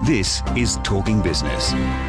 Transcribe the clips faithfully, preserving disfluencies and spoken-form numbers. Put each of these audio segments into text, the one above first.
This is Talking Business.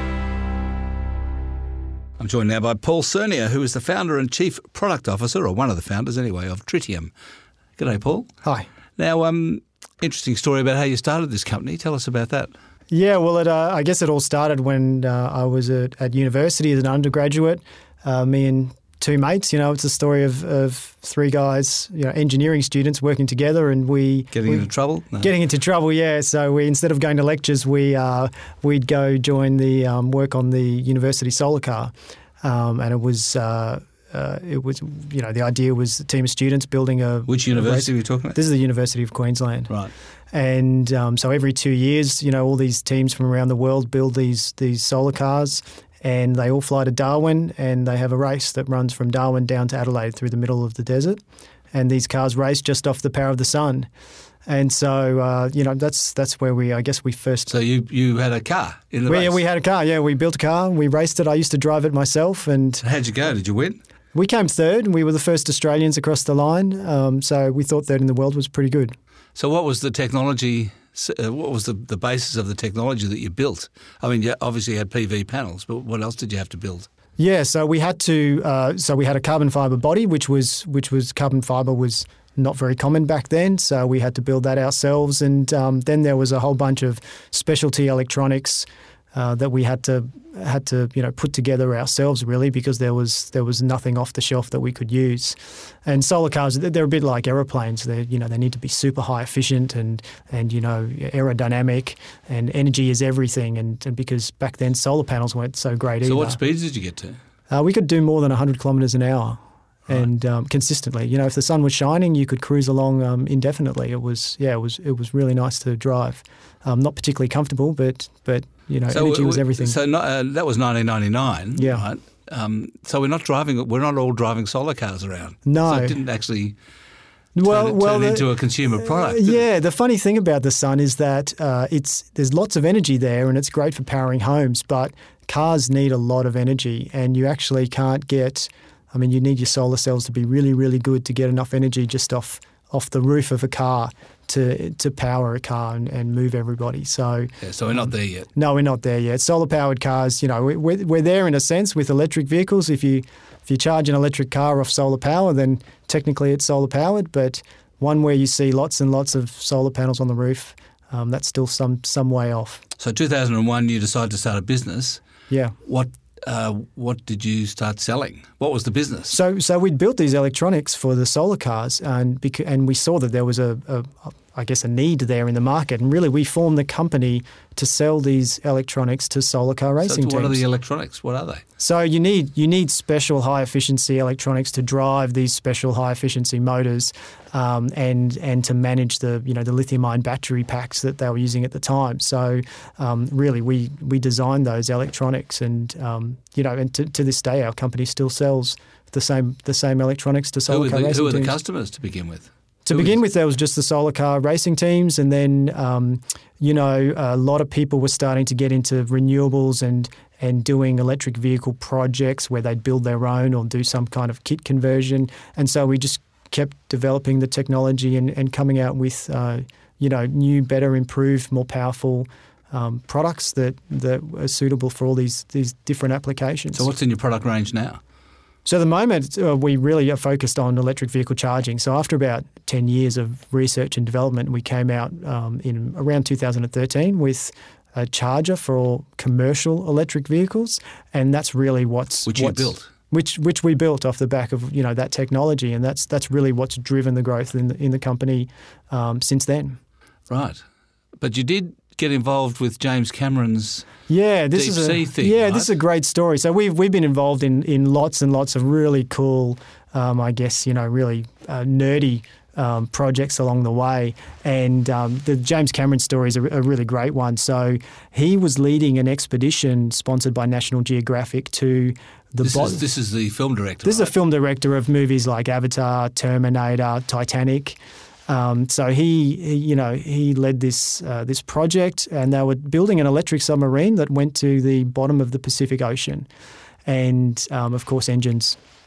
I'm joined now by Paul Cernier, who is the founder and chief product officer, or one of the founders anyway, of Tritium. G'day, Paul. Hi. Now, um, interesting story about how you started this company. Tell us about that. Yeah, well, it, uh, I guess it all started when uh, I was at, at university as an undergraduate. Uh, me and two mates, you know, it's a story of, of three guys, you know, engineering students working together, and we Getting we, into trouble? No. Getting into trouble, yeah. So we instead of going to lectures, we uh, we'd go join the um, work on the university solar car, um, and it was. Uh, Uh, it was, you know, the idea was a team of students building a... Which university are we talking about? This is the University of Queensland. Right. And um, so every two years, you know, all these teams from around the world build these these solar cars, and they all fly to Darwin, and they have a race that runs from Darwin down to Adelaide through the middle of the desert. And these cars race just off the power of the sun. And so, uh, you know, that's that's where we, I guess we first... So you, you had a car in the we, race? Yeah, we had a car, yeah. We built a car, we raced it. I used to drive it myself. And how'd you go? Did you win? We came third, and we were the first Australians across the line. Um, so we thought third in the world was pretty good. So what was the technology, uh, what was the, the basis of the technology that you built? I mean, you obviously had P V panels, but what else did you have to build? Yeah, so we had to, uh, so we had a carbon fibre body, which was, which was carbon fibre was not very common back then, so we had to build that ourselves. And um, then there was a whole bunch of specialty electronics Uh, that we had to had to you know put together ourselves, really, because there was there was nothing off the shelf that we could use. And solar cars, they're a bit like aeroplanes. They you know they need to be super high efficient and and you know aerodynamic, and energy is everything. And, and because back then solar panels weren't so great so either. So what speeds did you get to? Uh, we could do more than one hundred kilometres an hour. Right. And um, consistently, you know, if the sun was shining, you could cruise along um, indefinitely. It was, yeah, it was, it was really nice to drive. Um, not particularly comfortable, but, but you know, so energy was everything. So not, uh, that was nineteen ninety-nine, yeah. right? Um, so we're not driving, we're not all driving solar cars around. No, so it didn't actually well, turn, it, well, turn the, into a consumer product. Uh, yeah, it? the funny thing about the sun is that uh, it's there's lots of energy there, and it's great for powering homes, but cars need a lot of energy, and you actually can't get. I mean, you need your solar cells to be really, really good to get enough energy just off off the roof of a car to to power a car and, and move everybody. So, yeah, so we're not there yet. No, we're not there yet. Solar powered cars, you know, we're we're there in a sense with electric vehicles. If you if you charge an electric car off solar power, then technically it's solar powered. But one where you see lots and lots of solar panels on the roof, um, that's still some some way off. So, two thousand one, you decided to start a business. Yeah. What? Uh, what did you start selling? What was the business? So, so we'd built these electronics for the solar cars, and bec- and we saw that there was a, a, a, I guess, a need there in the market, and really we formed the company to sell these electronics to solar car racing so teams. What are the electronics? What are they? So you need you need special high efficiency electronics to drive these special high efficiency motors, um, and and to manage the you know the lithium ion battery packs that they were using at the time. So um, really, we we designed those electronics, and um, you know, and to, to this day, our company still sells the same the same electronics to solar who car the, racing Who are the teams. customers to begin with? To Who begin is? with, there was just the solar car racing teams, and then um, you know a lot of people were starting to get into renewables and and doing electric vehicle projects where they'd build their own or do some kind of kit conversion. And so we just kept developing the technology and, and coming out with uh, you know new, better, improved, more powerful um, products that that are suitable for all these these different applications. So what's in your product range now? So at the moment, uh, we really are focused on electric vehicle charging. So after about ten years of research and development, we came out um, in around two thousand thirteen with a charger for commercial electric vehicles, and that's really what's which you what's, built, which which we built off the back of you know that technology, and that's that's really what's driven the growth in the, in the company um, since then. Right, but you did get involved with James Cameron's yeah, this deep is a, sea thing. Yeah, right? this is a great story. So we've we've been involved in in lots and lots of really cool, um, I guess you know, really uh, nerdy um, projects along the way. And um, the James Cameron story is a, a really great one. So he was leading an expedition sponsored by National Geographic to the. This, bo- is, this is the film director. This right? is a film director of movies like Avatar, Terminator, Titanic. Um, so he, he, you know, he led this uh, this project, and they were building an electric submarine that went to the bottom of the Pacific Ocean, and um, of course engines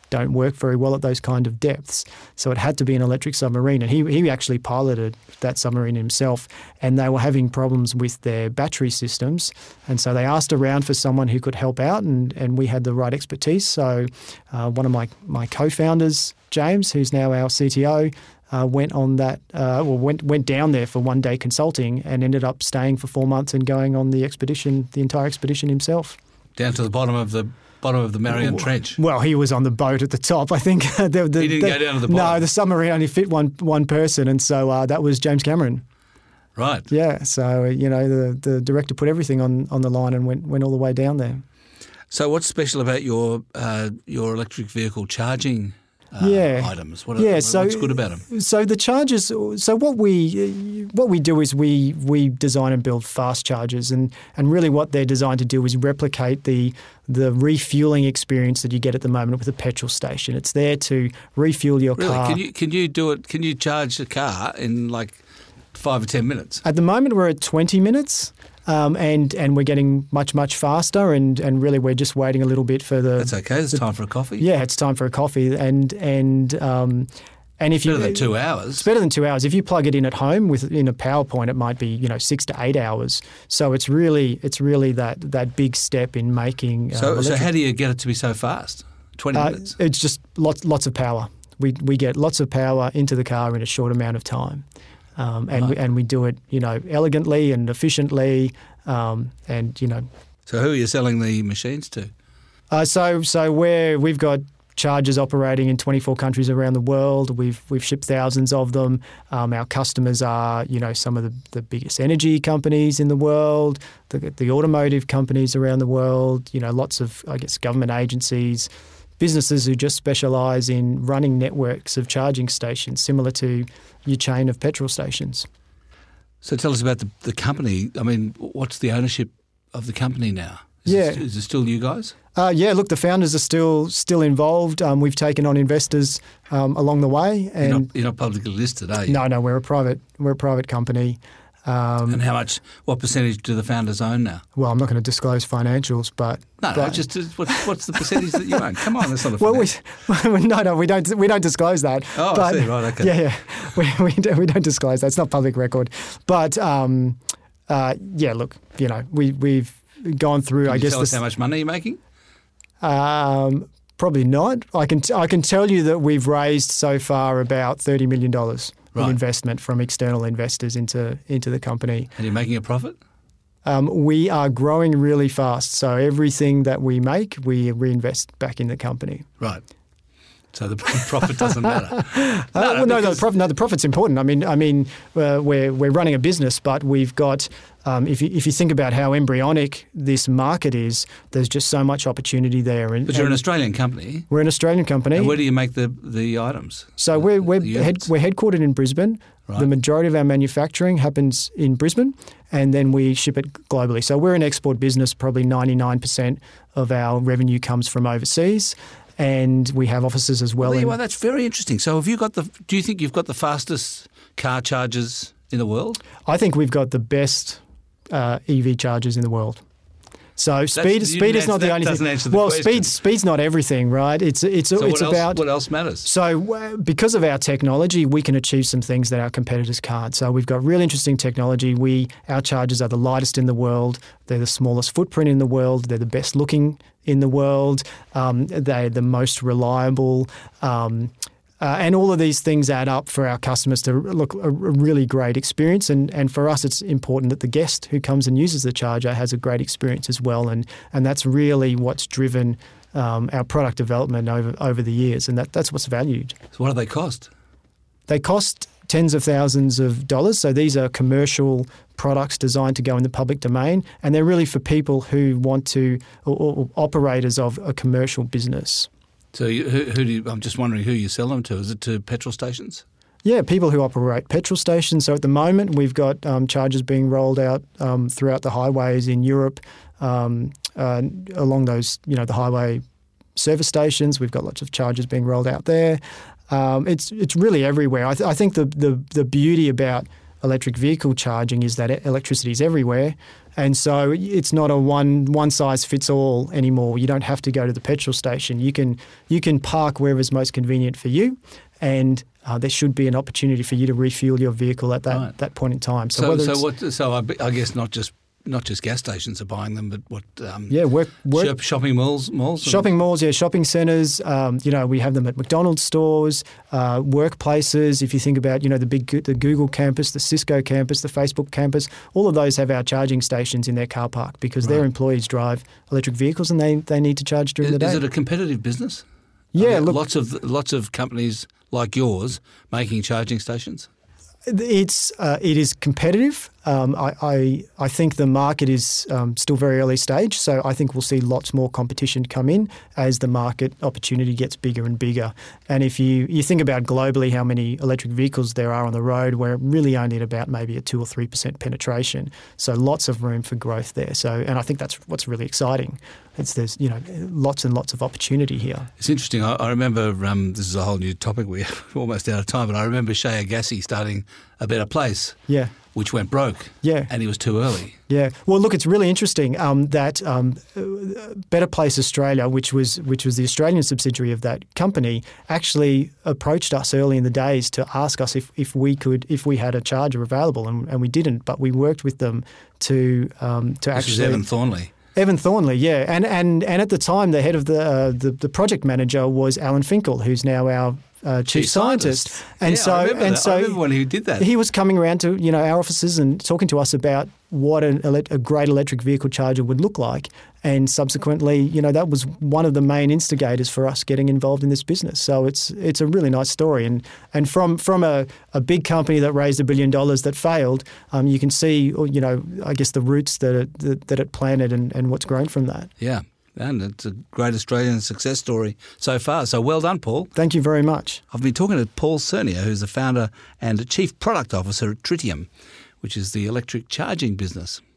don't work very well at those kind of depths. So it had to be an electric submarine. And he, he actually piloted that submarine himself, and they were having problems with their battery systems. And so they asked around for someone who could help out, and, and we had the right expertise. So uh, one of my, my co-founders, James, who's now our C T O, Uh, went on that, uh, well, went went down there for one day consulting and ended up staying for four months and going on the expedition, the entire expedition himself. Down to the bottom of the bottom of the Marion well, Trench. Well, he was on the boat at the top, I think. the, the, he didn't the, go down to the bottom. No, the submarine only fit one one person, and so uh, that was James Cameron. Right. Yeah. So you know, the the director put everything on, on the line and went went all the way down there. So what's special about your uh, your electric vehicle charging? Uh, yeah. items. What, yeah, what, so, what's good about them? So the chargers. So what we what we do is we we design and build fast chargers, and, and really what they're designed to do is replicate the the refueling experience that you get at the moment with a petrol station. It's there to refuel your really? car. Can you can you do it? Can you charge a car in like five or ten minutes? At the moment, we're at twenty minutes. Um, and and we're getting much, much faster, and, and really we're just waiting a little bit for the... That's okay. It's time for a coffee. Yeah, it's time for a coffee. And and um, and if it's you... better than two hours. It's better than two hours. If you plug it in at home with in a PowerPoint, it might be, you know, six to eight hours. So it's really it's really that that big step in making... Uh, so, so electric- how do you get it to be so fast? twenty uh, minutes? It's just lots lots of power. We we get lots of power into the car in a short amount of time. Um, and right. we, and we do it, you know, elegantly and efficiently, um, and you know. So who are you selling the machines to? Uh, so so we're we've got chargers operating in twenty-four countries around the world. We've we've shipped thousands of them. Um, our customers are, you know, some of the, the biggest energy companies in the world, the the automotive companies around the world. You know, lots of I guess government agencies. Businesses who just specialise in running networks of charging stations, similar to your chain of petrol stations. So tell us about the, the company. I mean, what's the ownership of the company now? Is Yeah. It, is it still you guys? Uh, yeah, look, the founders are still still involved. Um, we've taken on investors um, along the way. And You're not, you're not publicly listed, are you? no, no, we're a private we're a private company. Um, And how much, what percentage do the founders own now? well, I'm not going to disclose financials, but No, no, but- just uh, what's, what's the percentage that you own? Come on, that's not a well, we, finance. no, no, we don't we don't disclose that. Oh, I but, see, right, okay. Yeah, yeah, we we don't, we don't disclose that. It's not public record. But um, uh, yeah, look, you know, we we've gone through. Can I you guess tell us this, how much money you're making? Um, probably not. I can t- I can tell you that we've raised so far about thirty million dollars Right. in investment from external investors into into the company. And you're making a profit? Um, we are growing really fast, so everything that we make, we reinvest back in the company. Right. So the profit doesn't matter. Uh, well, no, no, the because- profit, no, the profit's important. I mean, I mean, uh, we're we're running a business, but we've got. Um, if you if you think about how embryonic this market is, there's just so much opportunity there. And, But you're an and Australian company. we're an Australian company. And where do you make the, the items? So The- we're we're, the head, units? we're headquartered in Brisbane. Right. The majority of our manufacturing happens in Brisbane, and then we ship it globally. So we're an export business. Probably ninety-nine percent of our revenue comes from overseas, and we have offices as well. Well, there you in- are. That's very interesting. So have you got the? Do you think you've got the fastest car chargers in the world? I think we've got the best uh, E V chargers in the world. So speed you speed didn't is not answer- the that only doesn't thing. answer the well, question. speed speed's not everything, right? It's it's So it's what else, about what else matters? So uh, because of our technology, we can achieve some things that our competitors can't. So we've got really interesting technology. We Our chargers are the lightest in the world. They're the smallest footprint in the world. They're the best looking in the world. Um, they're the most reliable. Um, Uh, and all of these things add up for our customers to look a, a really great experience. And, and for us, it's important that the guest who comes and uses the charger has a great experience as well. And, and that's really what's driven um, our product development over, over the years. And that, that's what's valued. So what do they cost? They cost tens of thousands of dollars. So these are commercial products designed to go in the public domain. And they're really for people who want to, or, or operators of a commercial business. So you, who, who do you, I'm just wondering who you sell them to. Is it to petrol stations? Yeah, people who operate petrol stations. So at the moment, we've got um, chargers being rolled out um, throughout the highways in Europe, um, uh, along those, you know, the highway service stations. We've got lots of chargers being rolled out there. Um, it's it's really everywhere. I, th- I think the, the the beauty about electric vehicle charging is that electricity is everywhere. And so it's not a one one size fits all anymore. You don't have to go to the petrol station. You can you can park wherever's most convenient for you, and uh, there should be an opportunity for you to refuel your vehicle at that, Right. that point in time. So, whether so, it's- what? So I, I guess not just not just gas stations are buying them, but what? Um, yeah, work, work shop, shopping malls, malls, and- shopping malls, yeah, shopping centres. Um, you know, we have them at McDonald's stores, uh, workplaces. If you think about, you know, the big Go- the Google campus, the Cisco campus, the Facebook campus, all of those have our charging stations in their car park because their Right. employees drive electric vehicles and they, they need to charge during Is, the day. is it a competitive business? Yeah, Are there look- lots of lots of companies like yours making charging stations. It's uh, it is competitive. Um, I, I I think the market is um, still very early stage, so I think we'll see lots more competition come in as the market opportunity gets bigger and bigger. And if you, you think about globally how many electric vehicles there are on the road, we're really only at about maybe a two or three percent penetration. So lots of room for growth there. So and I think that's what's really exciting. It's there's you know lots and lots of opportunity here. It's interesting. I, I remember um, this is a whole new topic. We're almost out of time, but I remember Shea Agassi starting A Better Place, Yeah. which went broke. Yeah. and he was too early. Yeah, well, look, it's really interesting um, that um, Better Place Australia, which was which was the Australian subsidiary of that company, actually approached us early in the days to ask us if, if we could if we had a charger available, and, and we didn't, but we worked with them to um, to This actually. was Evan Thornley. Evan Thornley, yeah, and and and at the time, the head of the uh, the, the project manager was Alan Finkel, who's now our uh, chief, Chief scientist. scientist. And Yeah, so I remember and that. so I remember when he did that. He was coming around to you know our offices and talking to us about what an, ele- a great electric vehicle charger would look like, and subsequently, you know, that was one of the main instigators for us getting involved in this business. So it's it's a really nice story, and and from from a, a big company that raised a billion dollars that failed, um, you can see you know I guess the roots that it, that, that it planted and, and what's grown from that. Yeah, and it's a great Australian success story so far. So well done, Paul. Thank you very much. I've been talking to Paul Cernier, who's the founder and chief product officer at Tritium, which is the electric charging business.